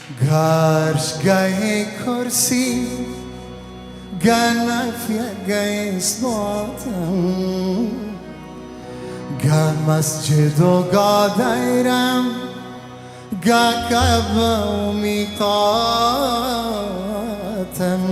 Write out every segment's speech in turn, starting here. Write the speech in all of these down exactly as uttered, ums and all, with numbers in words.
گرش گه کرسی گر نفیه گه اثباتم گر مسجد و گا دیرم گه کعبه و میقاتم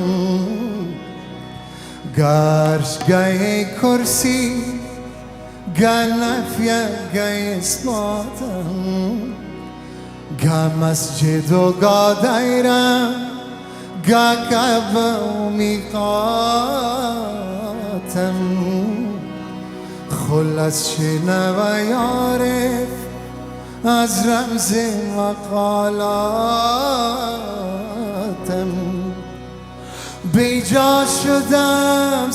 گرش گه کرسی گر نفیه گه اثباتم گه مسجد و گا دیرم گه کعبه و میقاتم خلص شنوه یارف از رمز مقالاتم بیجا شدم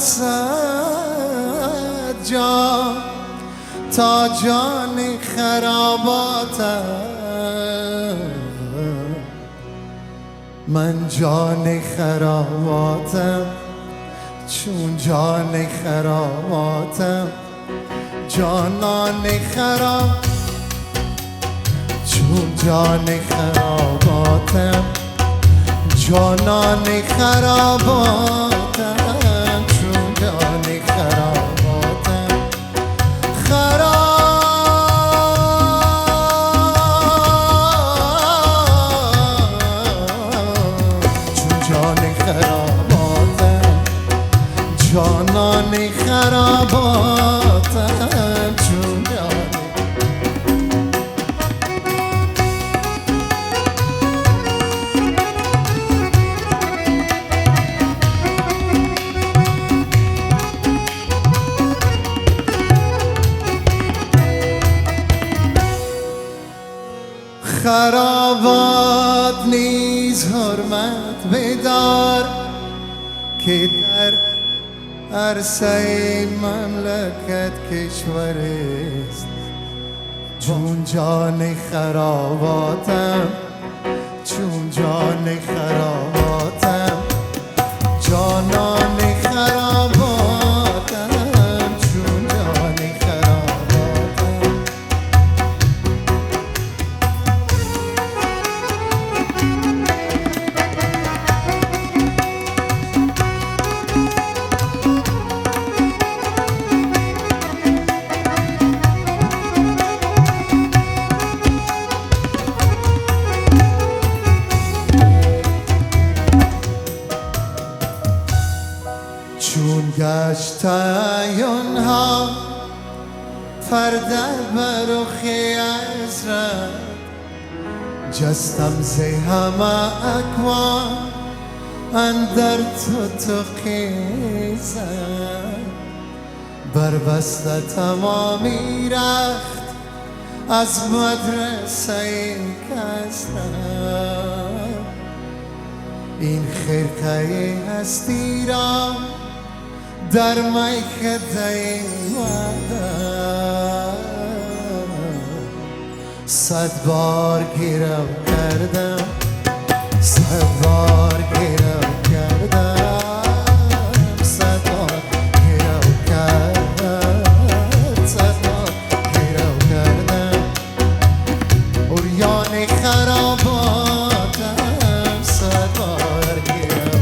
صد جا تا جان خراباتم من جان خراباتم چون جان خراباتم جانان خراب چون جان خراباتم جانان خراباتم چون جان خراباتم خراب چون جان خراباتم جانان خراباتم چون جان خرابات نیز حرمت بدار که در عرصه مملکت کشور است چون جان خراباتم چون جان خراباتم جانان خراباتم چون جان خراباتم چون گشت عیونها پرده بر رخ عزرت جستم ز همه اکوان اندر تو تو خیزد بربسته تمامی رخت از مدرسه کسرت این خرقه هستی را در میکده مادر صد بار گیرم کردم صد بار گیرم کردم صد بار گیرم کردم صد بار گیرم کردم اوریان خراباتم صد بار گیرم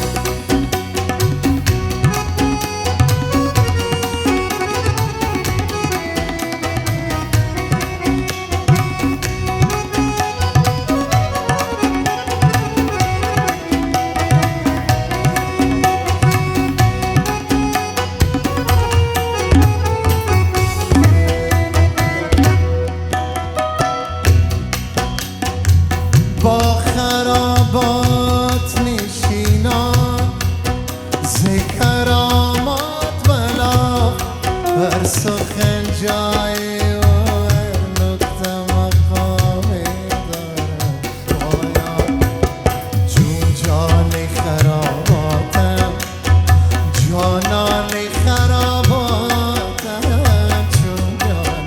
با خرابات نشینان ز کرامات بلا بر سخن جای و هر نکته مقامی دارم بالا چون جان خراباتم جانان خراباتم چون جان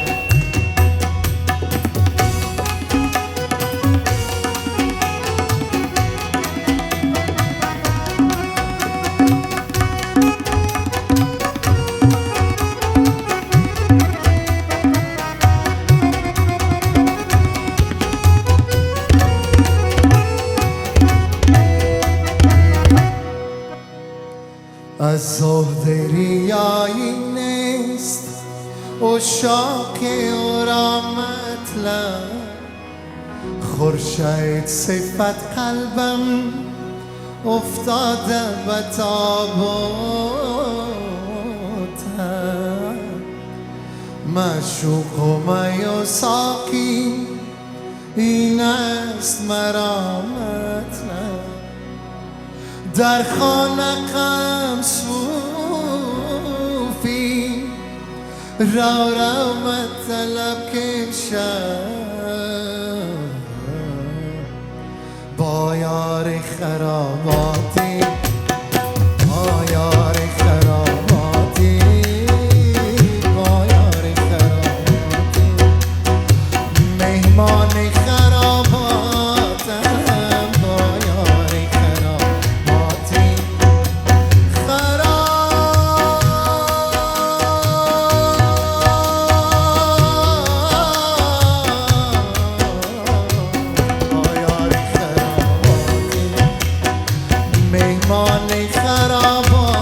خراباتم از ظهر ریایی نیست اشاقی و رحمت خورشید صفت قلبم افتاده به تابوتم معشوق و می و ساقی این است مرامت در خانه غم صوفی رو رو مطلب کشم با یار خراباتی با یار خراباتی با یار خراباتی مهمان خراباتم با یار خراباتی خراب مهمان خرابات